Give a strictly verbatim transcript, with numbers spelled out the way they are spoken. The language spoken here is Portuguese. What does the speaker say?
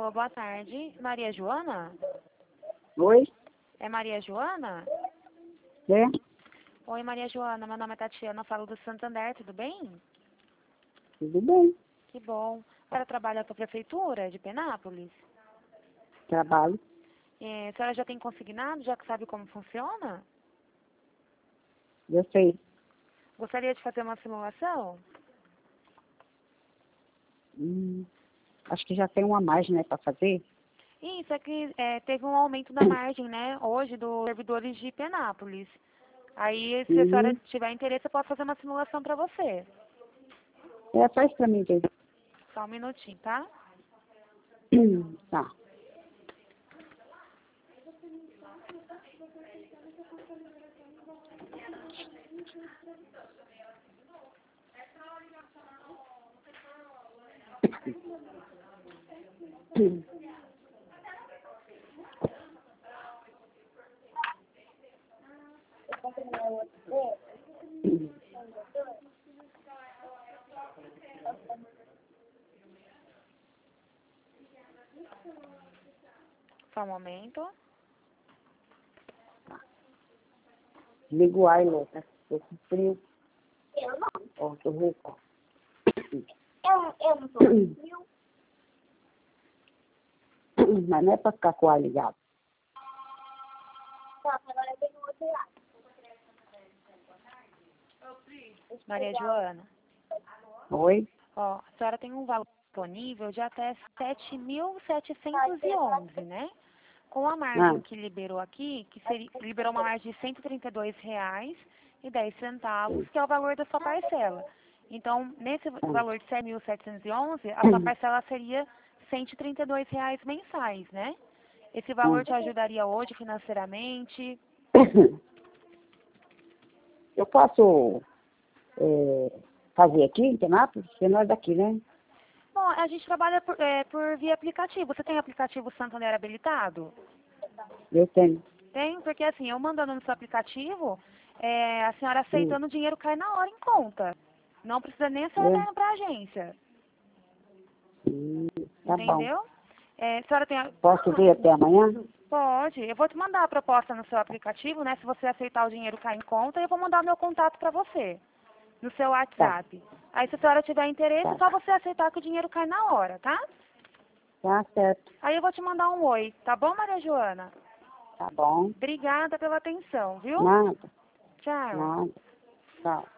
Alô, boa tarde. Maria Joana? Oi? É Maria Joana? É? Oi, Maria Joana. Meu nome é Tatiana, eu falo do Santander, tudo bem? Tudo bem. Que bom. A senhora trabalha para a prefeitura de Penápolis? Trabalho. É, a senhora já tem consignado, já que sabe como funciona? Eu sei. Gostaria de fazer uma simulação? Hum, acho que já tem uma margem, né, para fazer. Isso, é que é, teve um aumento da margem, né, hoje, dos servidores de Penápolis. Aí, se a senhora Uhum. tiver interesse, eu posso fazer uma simulação para você. É, faz pra mim, ver. Só um minutinho, tá? Tá. Só um momento. Liga o ar, louca. Tô com frio. Eu não. Ó, tô rouca. Eu, eu não tô com frio. Mas não é pra ficar com o ar ligado. Só que agora tem um outro lado. Maria Joana, Oi? ó, a senhora tem um valor disponível de até sete mil setecentos e onze, né? Com a margem Ah. que liberou aqui, que seria, liberou uma margem de cento e trinta e dois reais e dez centavos, que é o valor da sua parcela. Então, nesse valor de sete mil setecentos e onze, a sua parcela seria cento e trinta e dois reais mensais, né? Esse valor te ajudaria hoje financeiramente? Eu posso é, fazer aqui em Penápolis? Porque não é daqui, né? Bom, a gente trabalha por, é, por via aplicativo. Você tem aplicativo Santander habilitado? Eu tenho. Tem, porque assim, eu mandando no seu aplicativo, é, a senhora Hum. aceitando o dinheiro cai na hora em conta. Não precisa nem a senhora É. estar indo para a agência. Hum, tá bom. Entendeu? É, a senhora tem a... Posso vir até amanhã? Pode. Eu vou te mandar a proposta no seu aplicativo, né? Se você aceitar o dinheiro cair em conta, eu vou mandar meu contato para você, no seu WhatsApp. Aí, se a senhora tiver interesse, é Tá. só você aceitar que o dinheiro cai na hora, tá? Tá certo. Aí eu vou te mandar um oi, tá bom, Maria Joana? Tá bom. Obrigada pela atenção, viu? Nada. Tchau. Nada. Tchau.